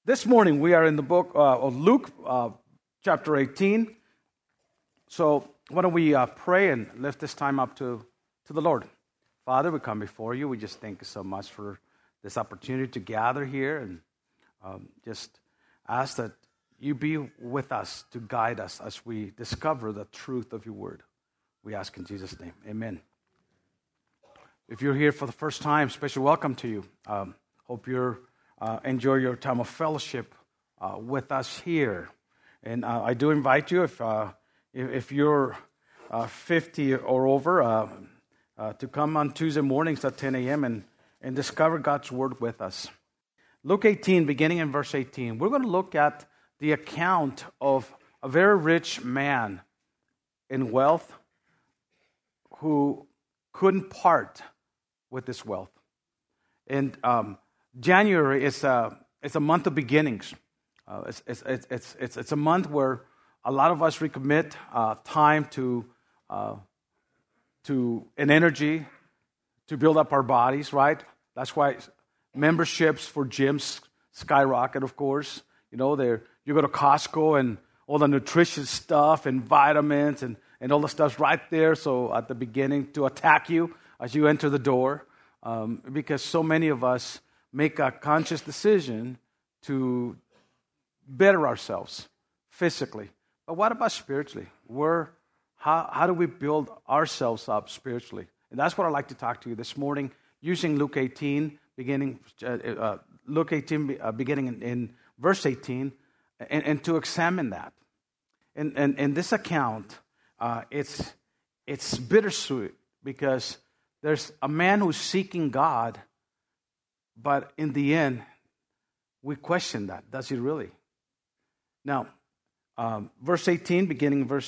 This morning we are in the book of Luke, chapter 18. So why don't we pray and lift this time up to the Lord. Father, we come before you. We just thank you so much for this opportunity to gather here and just ask that you be with us to guide us as we discover the truth of your word. We ask in Jesus' name. Amen. If you're here for the first time, special welcome to you. Hope you're enjoy your time of fellowship with us here. And I do invite you, if you're 50 or over, to come on Tuesday mornings at 10 a.m. and discover God's Word with us. Luke 18, beginning in verse 18, we're going to look at the account of a very rich man in wealth who couldn't part with his wealth. And January is a month of beginnings. It's a month where a lot of us recommit time to and energy to build up our bodies, right? That's why memberships for gyms skyrocket, of course. You know, you go to Costco and all the nutritious stuff and vitamins and all the stuff's right there. So at the beginning to attack you as you enter the door, because so many of us make a conscious decision to better ourselves physically. But what about spiritually? How do we build ourselves up spiritually? And that's what I'd like to talk to you this morning, using Luke 18, beginning in verse 18, and to examine that. And this account, it's bittersweet because there's a man who's seeking God, but in the end, we question that. Does he really? Now, verse 18, beginning verse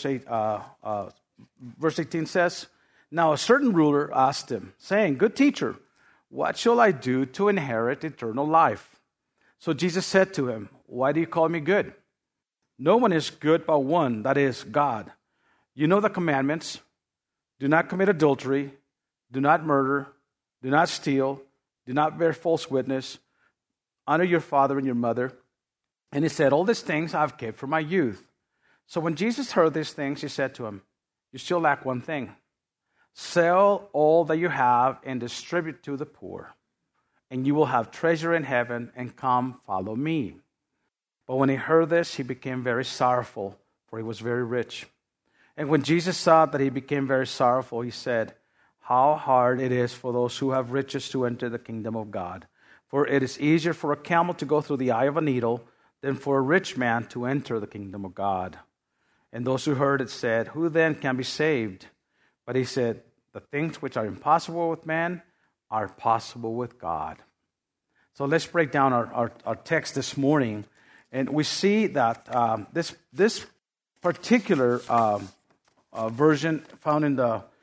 18 says, "Now a certain ruler asked him, saying, 'Good teacher, what shall I do to inherit eternal life?' So Jesus said to him, 'Why do you call me good? No one is good but one, that is, God. You know the commandments: do not commit adultery, do not murder, do not steal, do not bear false witness, honor your father and your mother.' And he said, 'All these things I have kept from my youth.' So when Jesus heard these things, he said to him, 'You still lack one thing. Sell all that you have and distribute to the poor, and you will have treasure in heaven, and come follow me.' But when he heard this, he became very sorrowful, for he was very rich. And when Jesus saw that he became very sorrowful, he said, 'How hard it is for those who have riches to enter the kingdom of God. For it is easier for a camel to go through the eye of a needle than for a rich man to enter the kingdom of God.' And those who heard it said, 'Who then can be saved?' But he said, 'The things which are impossible with man are possible with God.'" So let's break down our text this morning. And we see that this particular version found in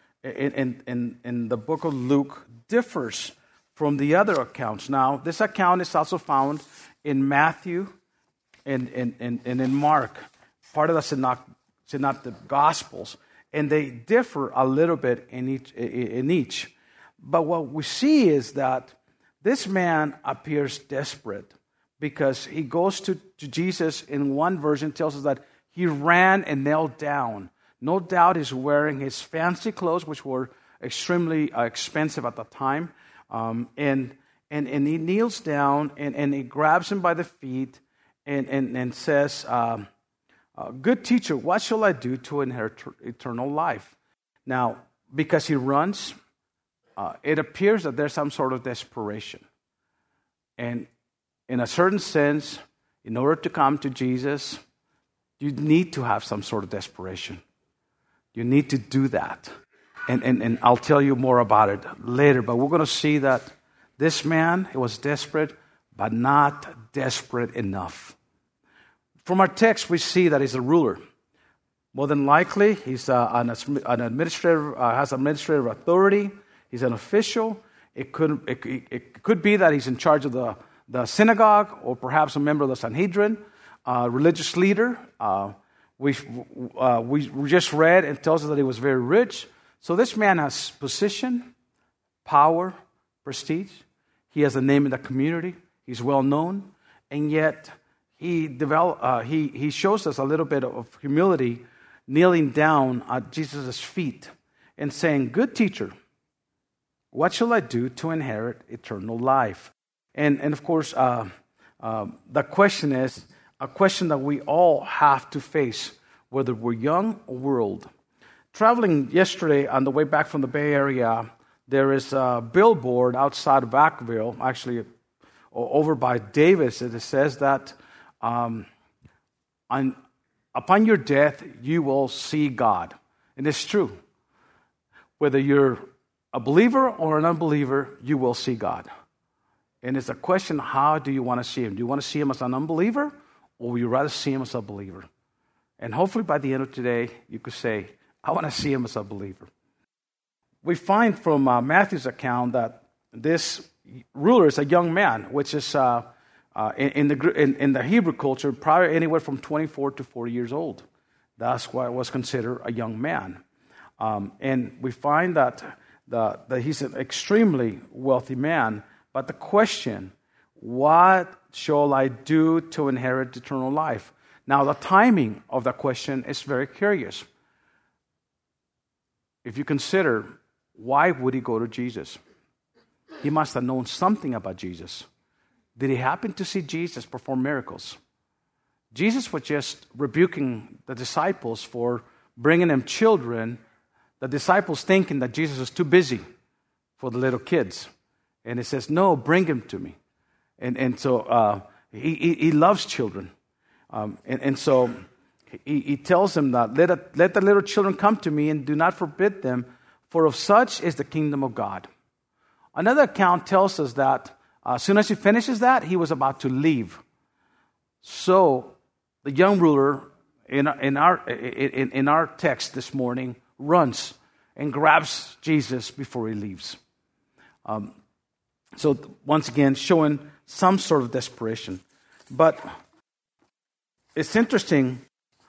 the book of Luke differs from the other accounts. Now, this account is also found in Matthew and in Mark, part of the synoptic Gospels, and they differ a little bit in each. But what we see is that this man appears desperate because he goes to Jesus. In one version, tells us that he ran and knelt down. No doubt he's wearing his fancy clothes, which were extremely expensive at the time. And he kneels down and he grabs him by the feet and says, "Good teacher, what shall I do to inherit eternal life?" Now, because he runs, it appears that there's some sort of desperation. And in a certain sense, in order to come to Jesus, you need to have some sort of desperation. You need to do that. And I'll tell you more about it later. But we're going to see that this man, he was desperate, but not desperate enough. From our text, we see that he's a ruler. More than likely, he's an administrator, has administrative authority. He's an official. It could be that he's in charge of the synagogue, or perhaps a member of the Sanhedrin, religious leader. We just read and tells us that he was very rich. So this man has position, power, prestige. He has a name in the community. He's well known. And yet he shows us a little bit of humility, kneeling down at Jesus' feet and saying, "Good teacher, what shall I do to inherit eternal life?" And of course, the question is a question that we all have to face, whether we're young or old. Traveling yesterday on the way back from the Bay Area, there is a billboard outside of Vacaville, actually over by Davis. It says that upon your death, you will see God. And it's true. Whether you're a believer or an unbeliever, you will see God. And it's a question, how do you want to see Him? Do you want to see Him as an unbeliever, or would you rather see Him as a believer? And hopefully by the end of today, you could say, I want to see Him as a believer. We find from Matthew's account that this ruler is a young man, which is in the Hebrew culture, probably anywhere from 24 to 40 years old. That's why it was considered a young man. And we find that he's an extremely wealthy man. But the question, what shall I do to inherit eternal life? Now, the timing of the question is very curious. If you consider, why would he go to Jesus? He must have known something about Jesus. Did he happen to see Jesus perform miracles? Jesus was just rebuking the disciples for bringing them children, the disciples thinking that Jesus was too busy for the little kids. And he says, no, bring him to me. And so he loves children. And so he tells them that let the little children come to me and do not forbid them, for of such is the kingdom of God. Another account tells us that as soon as he finishes that, he was about to leave. So the young ruler in our text this morning runs and grabs Jesus before he leaves. So once again, showing some sort of desperation. But it's interesting.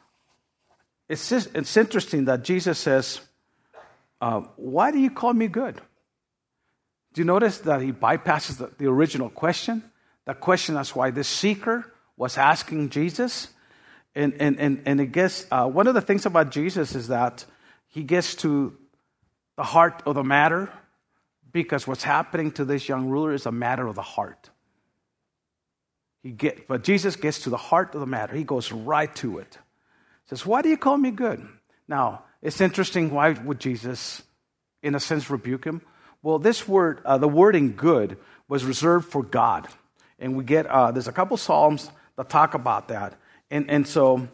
It's interesting that Jesus says, why do you call me good? Do you notice that he bypasses the original question? The question is why this seeker was asking Jesus. And I guess one of the things about Jesus is that he gets to the heart of the matter, because what's happening to this young ruler is a matter of the heart. But Jesus gets to the heart of the matter. He goes right to it. He says, why do you call me good? Now, it's interesting, why would Jesus, in a sense, rebuke him? Well, this word, the wording good, was reserved for God. And we get, there's a couple Psalms that talk about that. And so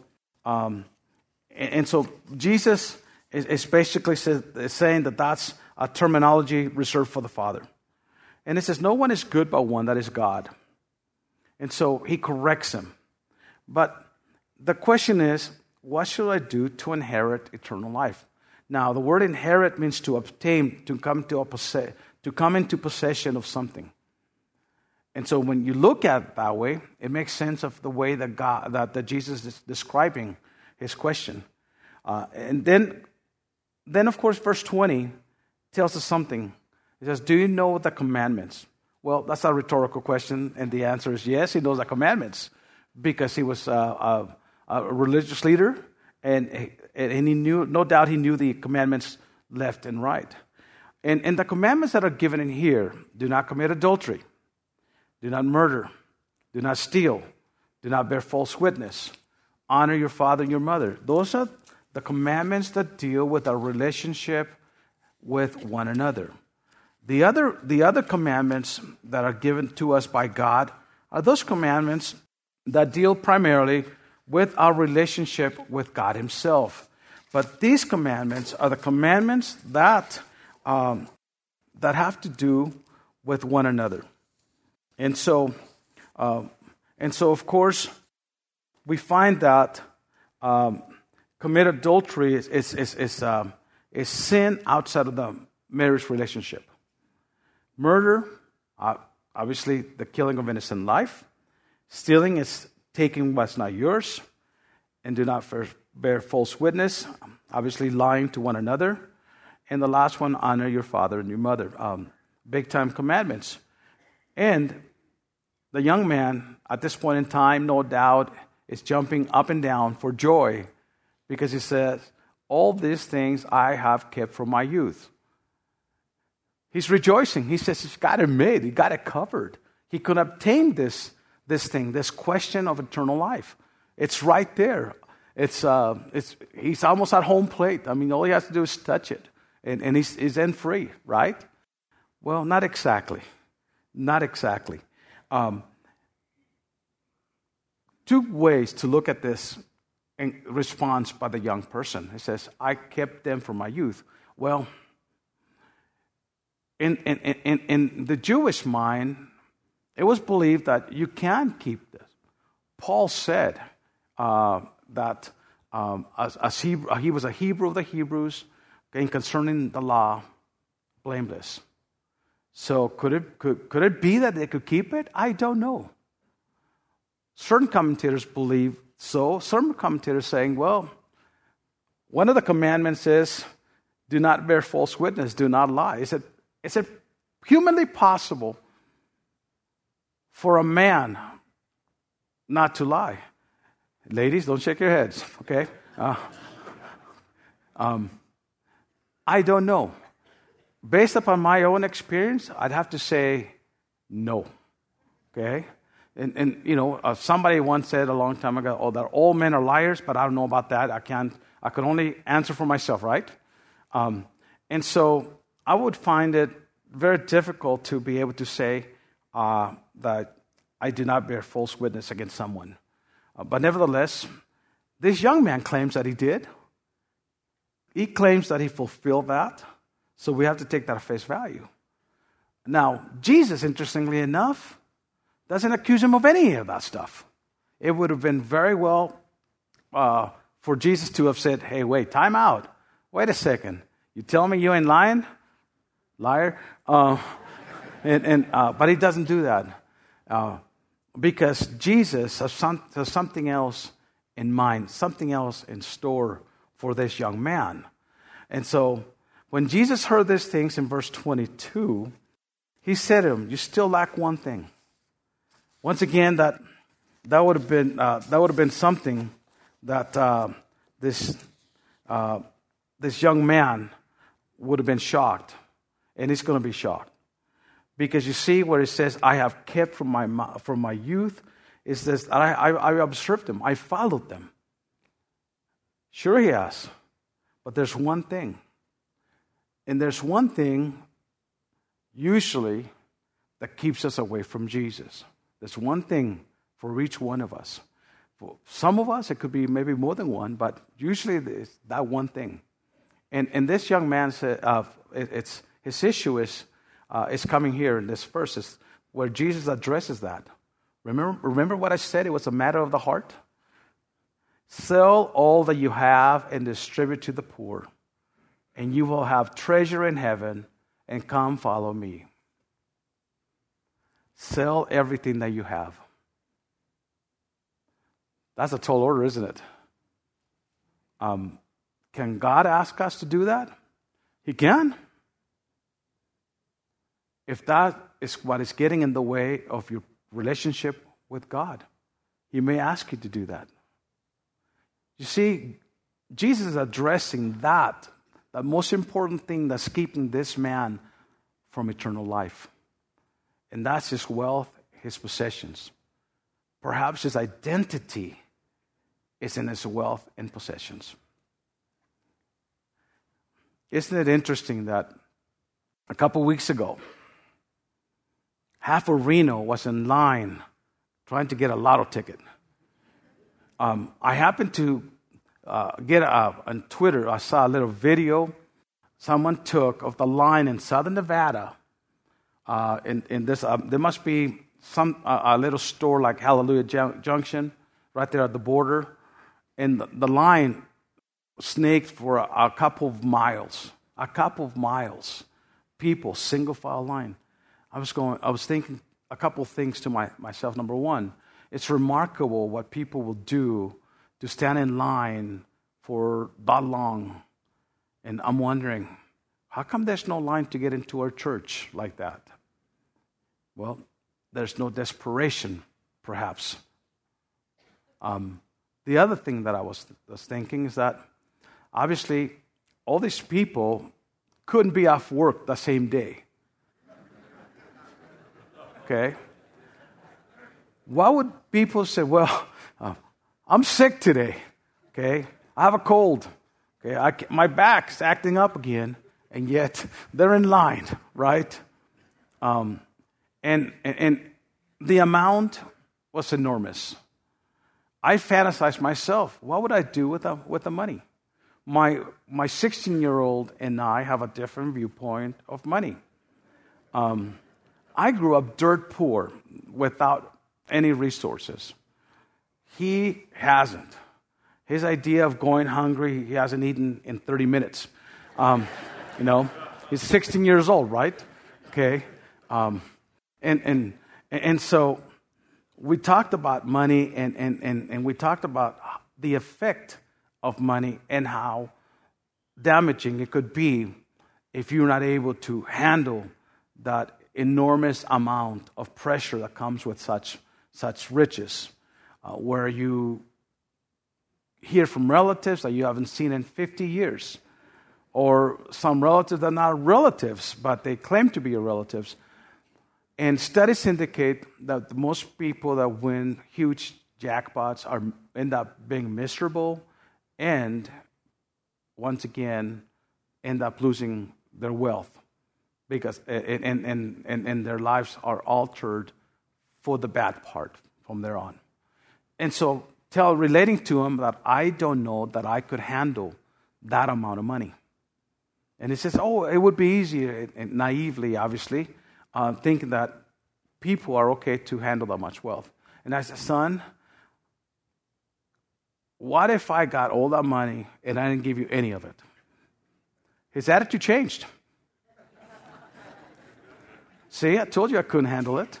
Jesus is basically saying that that's a terminology reserved for the Father. And it says, no one is good but one, that is God. And so he corrects him. But the question is, what should I do to inherit eternal life? Now, the word inherit means to obtain, to come into possession of something. And so when you look at it that way, it makes sense of the way that Jesus is describing his question. And then, of course, verse 20 tells us something. It says, do you know the commandments? Well, that's a rhetorical question, and the answer is yes, he knows the commandments, because he was a religious leader, and he knew, no doubt he knew the commandments left and right. And the commandments that are given in here: do not commit adultery, do not murder, do not steal, do not bear false witness, honor your father and your mother. Those are the commandments that deal with our relationship with one another. The other commandments that are given to us by God are those commandments that deal primarily with our relationship with God Himself. But these commandments are the commandments that have to do with one another. And so of course, we find that commit adultery is sin outside of the marriage relationship. Murder, obviously the killing of innocent life. Stealing is taking what's not yours. And do not bear false witness, obviously lying to one another. And the last one, honor your father and your mother. Big time commandments. And the young man, at this point in time, no doubt, is jumping up and down for joy because he says, all these things I have kept from my youth. He's rejoicing. He says he's got it made. He got it covered. He could obtain this thing, this question of eternal life. It's right there. He's almost at home plate. I mean, all he has to do is touch it, and he's then free, right? Well, not exactly. Not exactly. Two ways to look at this in response by the young person. It says, I kept them from my youth. Well, in the Jewish mind, it was believed that you can keep this. Paul said that as he was a Hebrew of the Hebrews, concerning the law, blameless. So could it be that they could keep it? I don't know. Certain commentators believe so. Some commentators saying, well, one of the commandments is, do not bear false witness, do not lie. Is it humanly possible for a man not to lie? Ladies, don't shake your heads, okay? I don't know. Based upon my own experience, I'd have to say no, okay? And somebody once said a long time ago, oh, that all men are liars, but I don't know about that. I can only answer for myself, right? And so I would find it very difficult to be able to say that I do not bear false witness against someone. But nevertheless, this young man claims that he did. He claims that he fulfilled that. So we have to take that at face value. Now, Jesus, interestingly enough, doesn't accuse him of any of that stuff. It would have been very well for Jesus to have said, hey, wait, time out. Wait a second. You tell me you ain't lying? Liar. But he doesn't do that. Because Jesus has something else in mind, something else in store for this young man. And so when Jesus heard these things in verse 22, he said to him, you still lack one thing. Once again, that would have been something that this young man would have been shocked, and he's going to be shocked. Because you see where it says, I have kept from my youth, it says, I observed them, I followed them. Sure he has, but there's one thing. And there's one thing, usually, that keeps us away from Jesus. There's one thing for each one of us. For some of us, it could be maybe more than one, but usually it's that one thing. And this young man said, his issue is coming here in this verse, where Jesus addresses that. Remember what I said? It was a matter of the heart. Sell all that you have and distribute to the poor, and you will have treasure in heaven, and come follow me. Sell everything that you have. That's a tall order, isn't it? Can God ask us to do that? He can. If that is what is getting in the way of your relationship with God, He may ask you to do that. You see, Jesus is addressing that most important thing that's keeping this man from eternal life. And that's his wealth, his possessions. Perhaps his identity is in his wealth and possessions. Isn't it interesting that a couple weeks ago, half of Reno was in line trying to get a lotto ticket. I happened to get on Twitter, I saw a little video someone took of the line in southern Nevada. In this, there must be a little store like Hallelujah Junction right there at the border, and the line snaked for a couple of miles. People, single file line. I was thinking a couple of things to myself. Number one, it's remarkable what people will do to stand in line for that long. And I'm wondering, how come there's no line to get into our church like that? Well, there's no desperation, perhaps. The other thing that I was thinking is that obviously all these people couldn't be off work the same day. Okay? Why would people say, well, I'm sick today, okay? I have a cold, okay? My back's acting up again, and yet they're in line, right? And the amount was enormous. I fantasized myself, what would I do with the money? My 16-year-old and I have a different viewpoint of money. I grew up dirt poor without any resources. He hasn't. His idea of going hungry, he hasn't eaten in 30 minutes. He's 16 years old, right? Okay. And so we talked about money and we talked about the effect of money and how damaging it could be if you're not able to handle that enormous amount of pressure that comes with such riches, where you hear from relatives that you haven't seen in 50 years, or some relatives that are not relatives, but they claim to be your relatives. And studies indicate that most people that win huge jackpots end up being miserable and, once again, end up losing their wealth because and their lives are altered for the bad part from there on. And so relating to him that I don't know that I could handle that amount of money. And he says, it would be easier, and naively, obviously, thinking that people are okay to handle that much wealth. And I said, son, what if I got all that money and I didn't give you any of it? His attitude changed. See, I told you I couldn't handle it.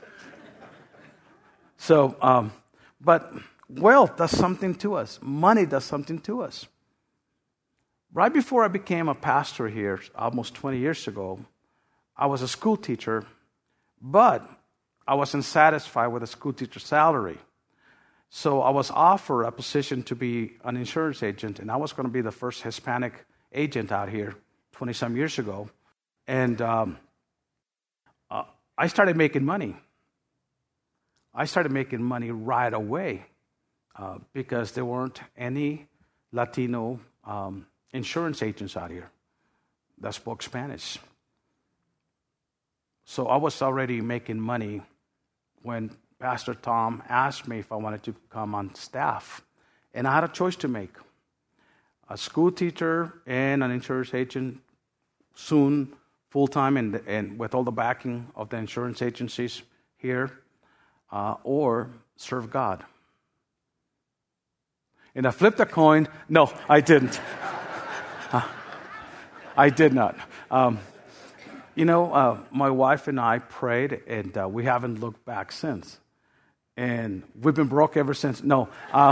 So, but wealth does something to us. Money does something to us. Right before I became a pastor here, almost 20 years ago, I was a school teacher, but I wasn't satisfied with a school teacher salary. So I was offered a position to be an insurance agent, and I was going to be the first Hispanic agent out here 20-some years ago. And I started making money. I started making money right away because there weren't any Latino insurance agents out here that spoke Spanish. So I was already making money when Pastor Tom asked me if I wanted to come on staff. And I had a choice to make. A school teacher and an insurance agent, soon full-time and with all the backing of the insurance agencies here, or serve God. And I flipped a coin. No, I didn't. I did not. My wife and I prayed, and we haven't looked back since. And we've been broke ever since. No,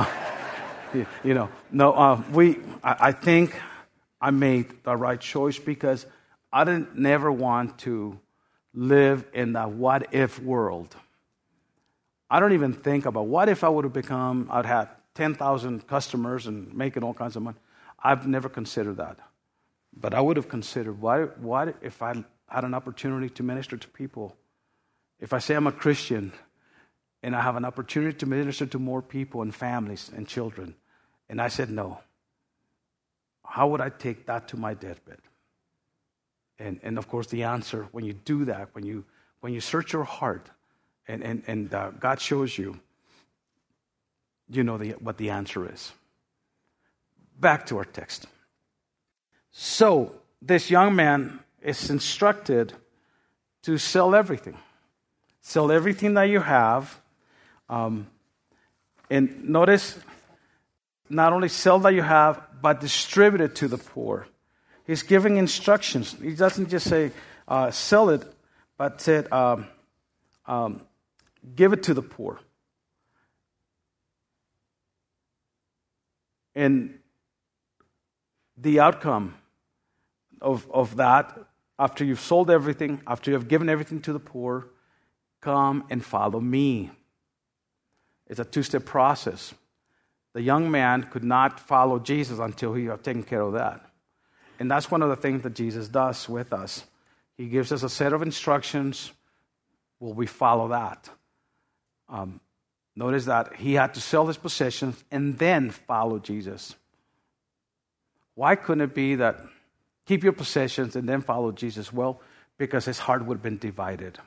I think I made the right choice because I never want to live in that what-if world. I don't even think about what if I would have I'd had 10,000 customers and making all kinds of money. I've never considered that. But I would have considered, what if I had an opportunity to minister to people? If I say I'm a Christian and I have an opportunity to minister to more people and families and children, and I said no, how would I take that to my deathbed? And of course the answer, when you do that, when you search your heart and God shows you, you know what the answer is. Back to our text. So this young man is instructed to sell everything. Sell everything that you have. And notice, not only sell that you have, but distribute it to the poor. He's giving instructions. He doesn't just say, sell it, but said, give it to the poor. And the outcome of that, after you've sold everything, after you have given everything to the poor, come and follow me. It's a two-step process. The young man could not follow Jesus until he had taken care of that. And that's one of the things that Jesus does with us. He gives us a set of instructions. Will we follow that? Notice that he had to sell his possessions and then follow Jesus. Why couldn't it be that keep your possessions and then follow Jesus? Well, because his heart would have been divided.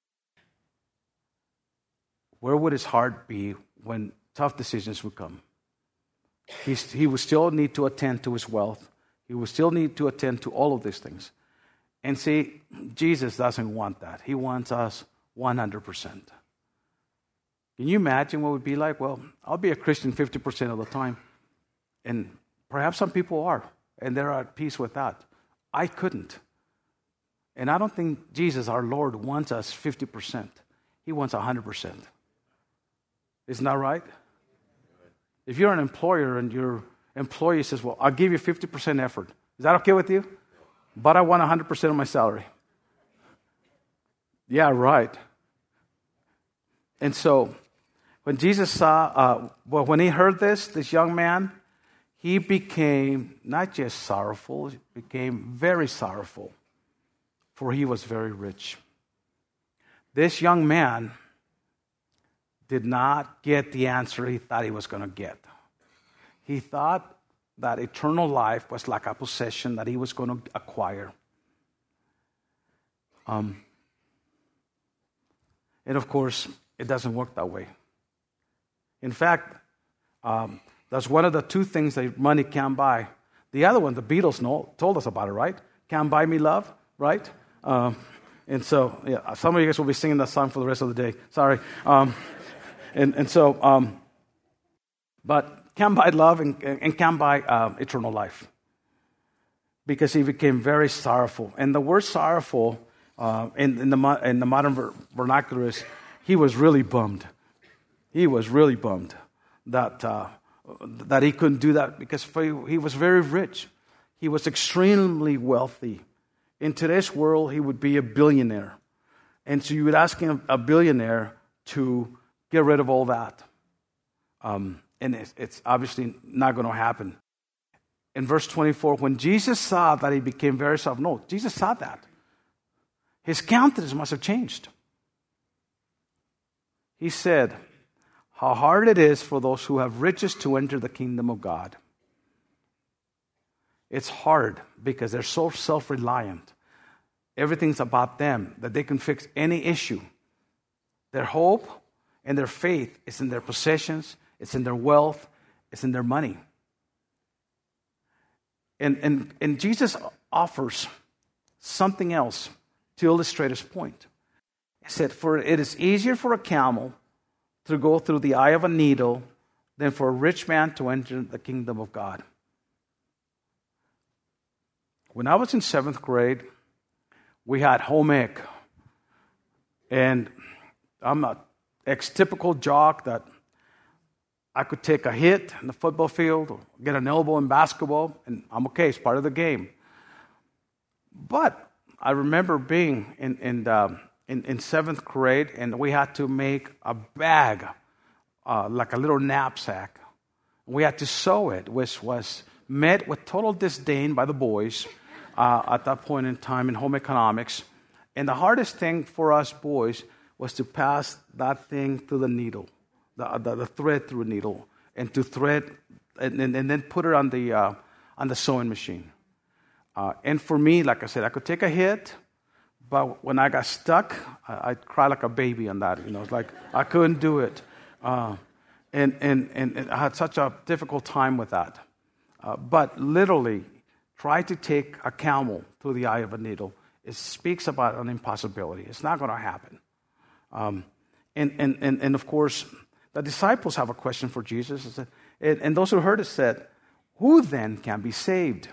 Where would his heart be when tough decisions would come? He would still need to attend to his wealth. He would still need to attend to all of these things. And see, Jesus doesn't want that. He wants us 100%. Can you imagine what it would be like? Well, I'll be a Christian 50% of the time. And perhaps some people are, and they're at peace with that. I couldn't. And I don't think Jesus, our Lord, wants us 50%. He wants 100%. Isn't that right? If you're an employer and your employee says, well, I'll give you 50% effort. Is that okay with you? But I want 100% of my salary. Yeah, right. And so, when Jesus saw, when he heard this young man, he became not just sorrowful, he became very sorrowful, for he was very rich. This young man did not get the answer he thought he was going to get. He thought that eternal life was like a possession that he was going to acquire. And of course, it doesn't work that way. In fact, that's one of the two things that money can't buy. The other one, the Beatles told us about it, right? Can't buy me love, right? And so, yeah, some of you guys will be singing that song for the rest of the day. Sorry. But can't buy love and can't buy eternal life. Because he became very sorrowful. And the word sorrowful in the modern vernacular is he was really bummed. He was really bummed that he couldn't do that because he was very rich. He was extremely wealthy. In today's world, he would be a billionaire. And so you would ask him, a billionaire, to get rid of all that. And it's obviously not going to happen. In verse 24, when Jesus saw that he became very sorrowful, no, Jesus saw that. His countenance must have changed. He said, how hard it is for those who have riches to enter the kingdom of God. It's hard because they're so self-reliant. Everything's about them, that they can fix any issue. Their hope and their faith is in their possessions, it's in their wealth, it's in their money. And Jesus offers something else to illustrate his point. He said, for it is easier for a camel to go through the eye of a needle than for a rich man to enter the kingdom of God. When I was in 7th grade, we had home ec. And I'm an ex-typical jock that I could take a hit in the football field or get an elbow in basketball, and I'm okay. It's part of the game. But I remember being in 7th grade, and we had to make a bag, like a little knapsack. We had to sew it, which was met with total disdain by the boys at that point in time in home economics. And the hardest thing for us boys was to pass that thing through the needle, the thread through a needle, and to thread and then put it on the sewing machine. And for me, like I said, I could take a hit, but when I got stuck, I'd cry like a baby on that. It's like I couldn't do it, and I had such a difficult time with that. But literally, try to take a camel through the eye of a needle. It speaks about an impossibility. It's not going to happen. And of course, the disciples have a question for Jesus. And those who heard it said, who then can be saved?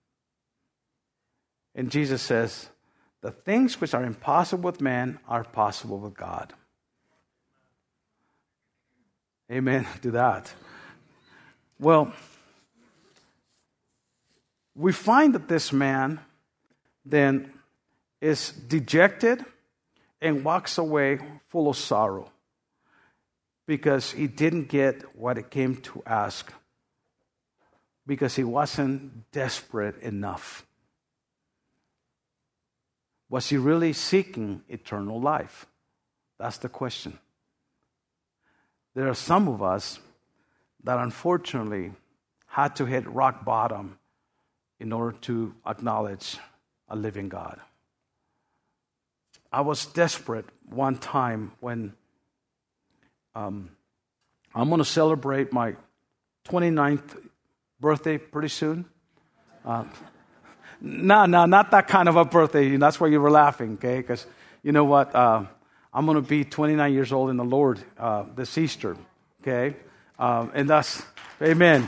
And Jesus says, the things which are impossible with man are possible with God. Amen to that. Well, we find that this man then is dejected and walks away full of sorrow because he didn't get what he came to ask, because he wasn't desperate enough. Was he really seeking eternal life? That's the question. There are some of us that unfortunately had to hit rock bottom in order to acknowledge a living God. I was desperate one time when I'm going to celebrate my 29th birthday pretty soon. No, not that kind of a birthday. That's why you were laughing, okay? Because you know what? I'm going to be 29 years old in the Lord this Easter, okay? And that's, amen.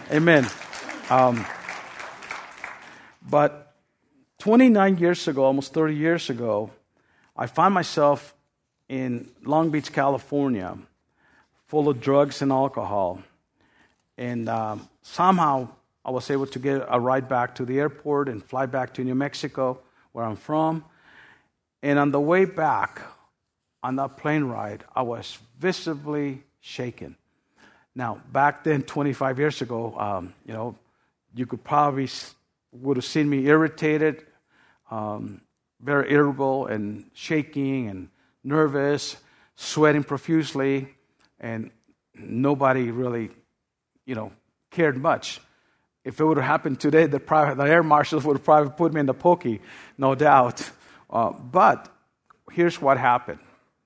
But 29 years ago, almost 30 years ago, I found myself in Long Beach, California, full of drugs and alcohol. And somehow I was able to get a ride back to the airport and fly back to New Mexico, where I'm from. And on the way back, on that plane ride, I was visibly shaken. Now, back then, 25 years ago, you could probably would have seen me irritated, very irritable and shaking and nervous, sweating profusely, and nobody really, cared much. If it would have happened today, the air marshals would have probably put me in the pokey, no doubt. But here's what happened.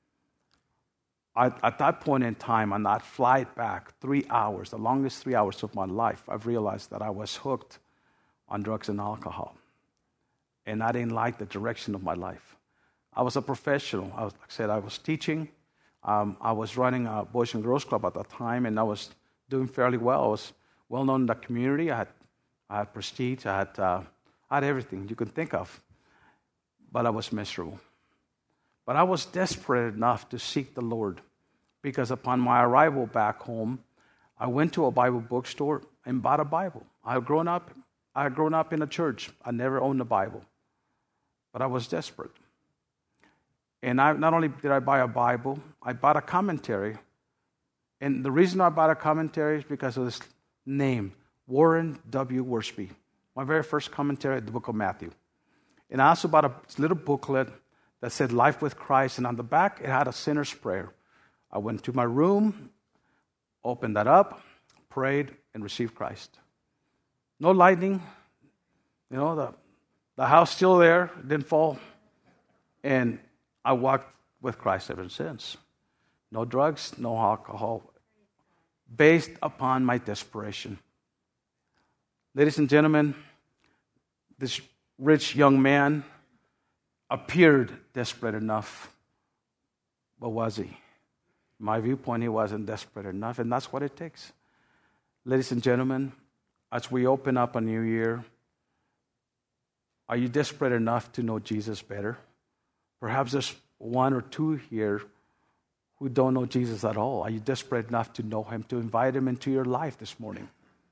At that point in time, on that flight back, 3 hours, the longest 3 hours of my life, I've realized that I was hooked on drugs and alcohol. And I didn't like the direction of my life. I was a professional. I was teaching. I was running a Boys and Girls Club at that time, and I was doing fairly well. I was well known in the community. I had prestige. I had everything you could think of. But I was miserable. But I was desperate enough to seek the Lord, because upon my arrival back home, I went to a Bible bookstore and bought a Bible. I had grown up in a church. I never owned a Bible, but I was desperate. And not only did I buy a Bible, I bought a commentary. And the reason I bought a commentary is because of this name, Warren W. Wiersbe, my very first commentary at the book of Matthew. And I also bought a little booklet that said Life with Christ, and on the back it had a sinner's prayer. I went to my room, opened that up, prayed, and received Christ. No lightning, the house still there, didn't fall, and I walked with Christ ever since. No drugs, no alcohol, based upon my desperation. Ladies and gentlemen, this rich young man appeared desperate enough, but was he? My viewpoint, he wasn't desperate enough, and that's what it takes. Ladies and gentlemen, as we open up a new year, are you desperate enough to know Jesus better? Perhaps there's one or two here who don't know Jesus at all. Are you desperate enough to know him, to invite him into your life this morning?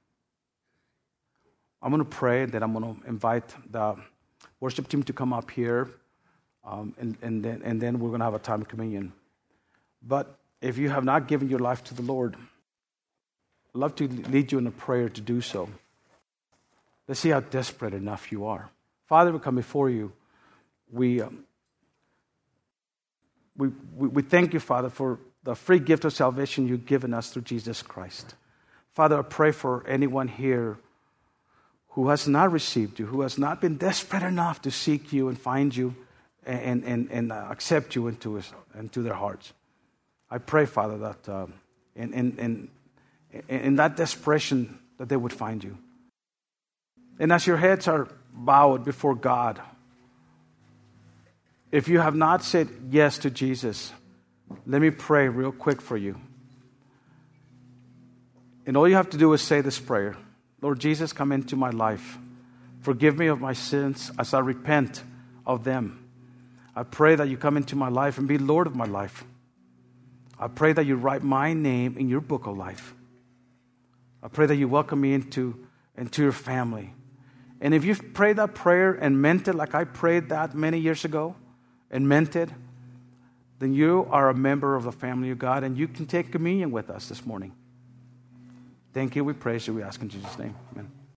I'm going to pray, and then I'm going to invite the worship team to come up here, and then we're going to have a time of communion. But if you have not given your life to the Lord, I'd love to lead you in a prayer to do so. Let's see how desperate enough you are. Father, we come before you. We thank you, Father, for the free gift of salvation you've given us through Jesus Christ. Father, I pray for anyone here who has not received you, who has not been desperate enough to seek you and find you and accept you into their hearts. I pray, Father, that in that desperation that they would find you. And as your heads are bowed before God, if you have not said yes to Jesus, let me pray real quick for you. And all you have to do is say this prayer. Lord Jesus, come into my life. Forgive me of my sins as I repent of them. I pray that you come into my life and be Lord of my life. I pray that you write my name in your book of life. I pray that you welcome me into your family. And if you've prayed that prayer and meant it like I prayed that many years ago and meant it, then you are a member of the family of God, and you can take communion with us this morning. Thank you. We praise you. We ask in Jesus' name. Amen.